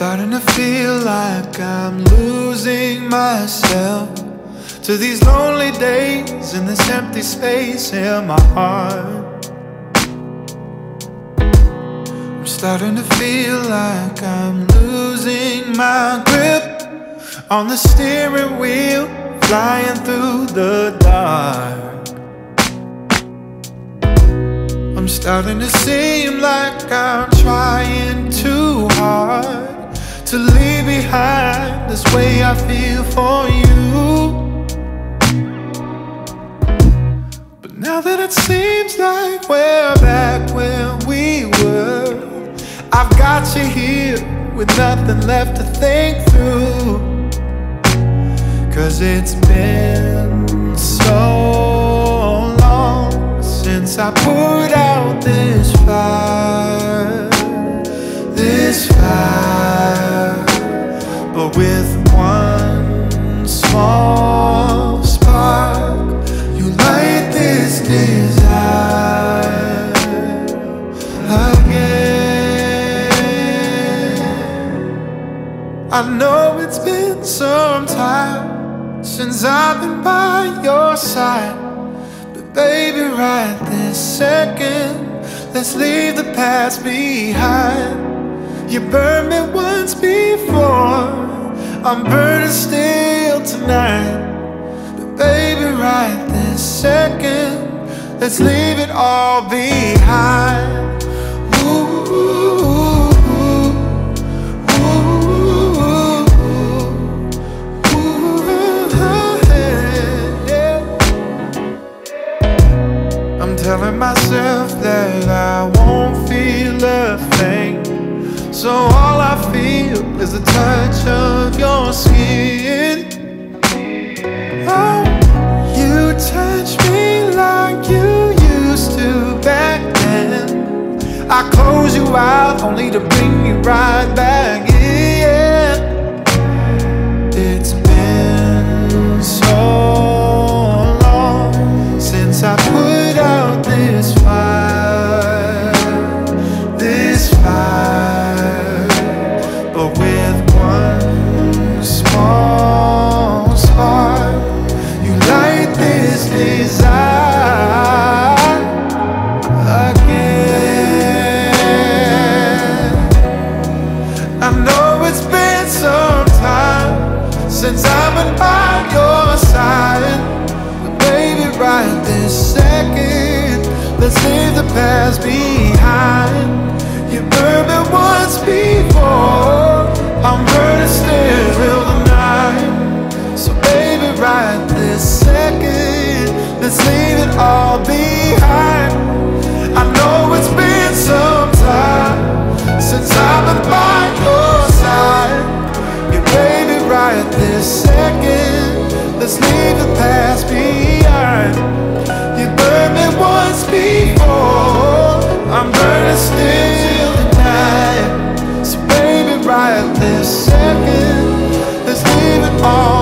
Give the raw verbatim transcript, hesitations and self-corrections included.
starting to feel like I'm losing myself to these lonely days and this empty space in my heart. I'm starting to feel like I'm losing my grip on the steering wheel, flying through the dark. I'm starting to seem like I'm trying too hard to leave behind this way I feel for you. But now that it seems like we're back where we were, I've got you here with nothing left to think through. 'Cause it's been so long since I put out this fire, this fire. But with one small spark, you light this desire again. I know it's been some time since I've been by your side, but baby, right this second, let's leave the past behind. You burned me once before, I'm burning still tonight. But baby, right this second, let's leave it all behind. Ooh, ooh, ooh, telling myself that I won't feel a thing, so all I feel is the touch of your skin. Oh, you touch me like you used to back then. I close you out only to bring you right back in. It's been so long since I put out this fire, this fire. But with one small spark, you light this desire again. I know it's been some time since I've been by your side, but baby, right this second, let's leave the past behind. You burned me once before, I'm burning still tonight. So baby, right this second, let's leave it all behind. I know it's been some time since I've been by your side. You baby, right this second, let's leave the past behind. You burned me once before, I'm burning still tonight. So baby, right this second, let's leave it all